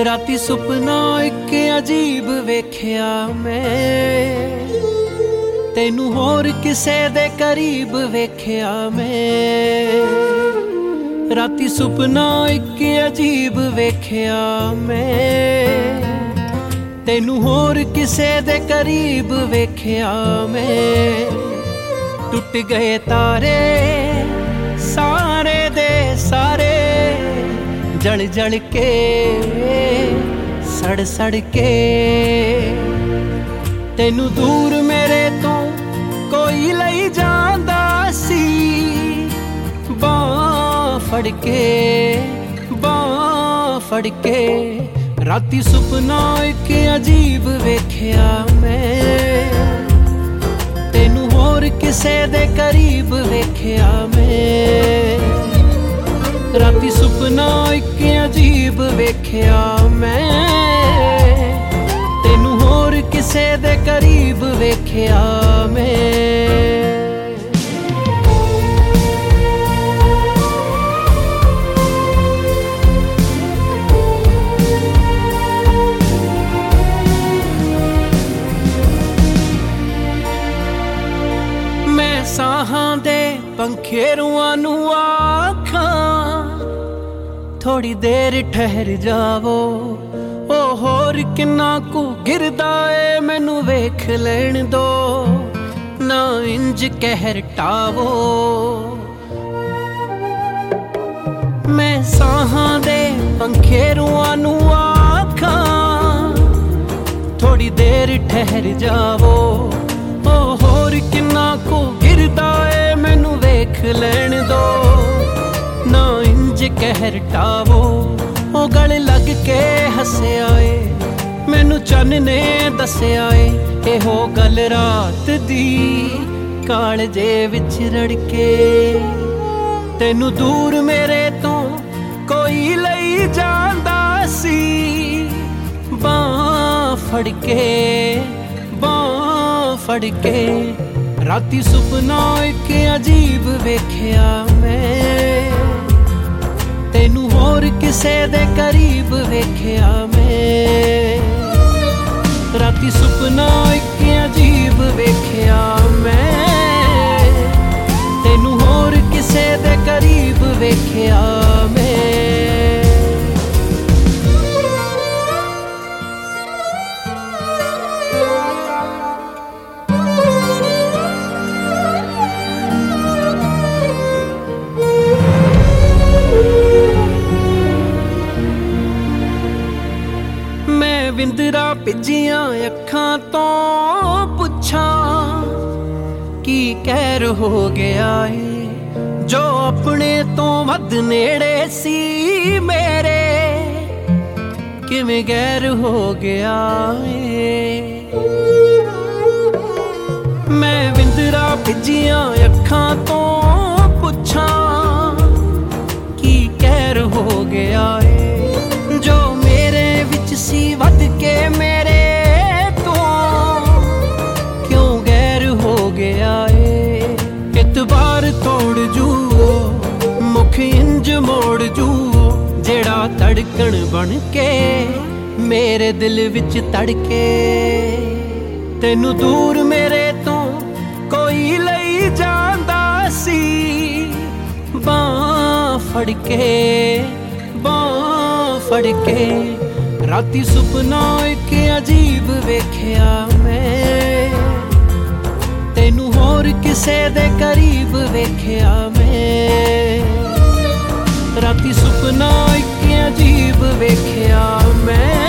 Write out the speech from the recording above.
राती सुपना एक अजीब वेख्या मैं, तेनू होर किसे दे करीब वेख्या मैं। राती सुपना एक अजीब वेख्या मैं, तेनू होर किसे दे करीब वेख्या मैं। टुट गए तारे सारे दे सारे, जल जल के सड़ सड़ के। तेनू दूर मेरे तो कोई लई जांदा सी, बांह फड़ के बांह फड़ के। राती सुपना एक अजीब वेख्या मैं, तेनू होर किसे दे करीब वेख्या मैं। राती सुपना एक अजीब वेख्या मैं, तेनू होर किसे दे करीब वेख्या मैं। मैं साहां दे पंखेरुआं नू आखां, थोड़ी देर ठहर जावो। ओ होर किन्ना कू गिरदा ए मैनू वेख लैण दो, ना इंज कहर टावो। मैं साहां दे पंखेरुआं नू आखां, थोड़ी देर ठहर जावो। ओ होर किन्ना कू गिरदा ए मैनू वेख लैण दो, ना इंज कहर टावो। ओ गल लग के हस्या ए मैनू चन्न ने दस्या ए, एहो गल रात दी कालजे विच रड़के। तेनू दूर मेरे तो कोई लई जांदा सी, बांह फड़ के बांह फड़ के। राती सुपना एक अजीब वेख्या मैं, तेनू होर किसे दे करीब वेख्या मैं। राती सुपना एक अजीब वेख्या मैं, तेनू होर किसे दे करीब वेख्या मैं। विंदरा भिजियां अखां तो पुछां, की कहर हो गया है जो अपने तो वध नेड़े सी मेरे, किवें गैर हो गया है। मैं विंदरा भिजियां अखां तो पुछां, की कहर हो गया है जो मेरे विच सी वध के मेरे तो, क्यों गैर हो गया है। इतबार तोड़ जूओ मुख इंज मोड़ जूओ, जेड़ा धड़कन बन के मेरे दिल विच तड़के। तेनू दूर मेरे तो कोई लई जांदा सी, बांह फड़ के बांह फड़ के। राती सुपना एक अजीब वेख्या मैं, तेनू होर किसे दे करीब वेख्या मैं। राती सुपना एक अजीब वेख्या मैं,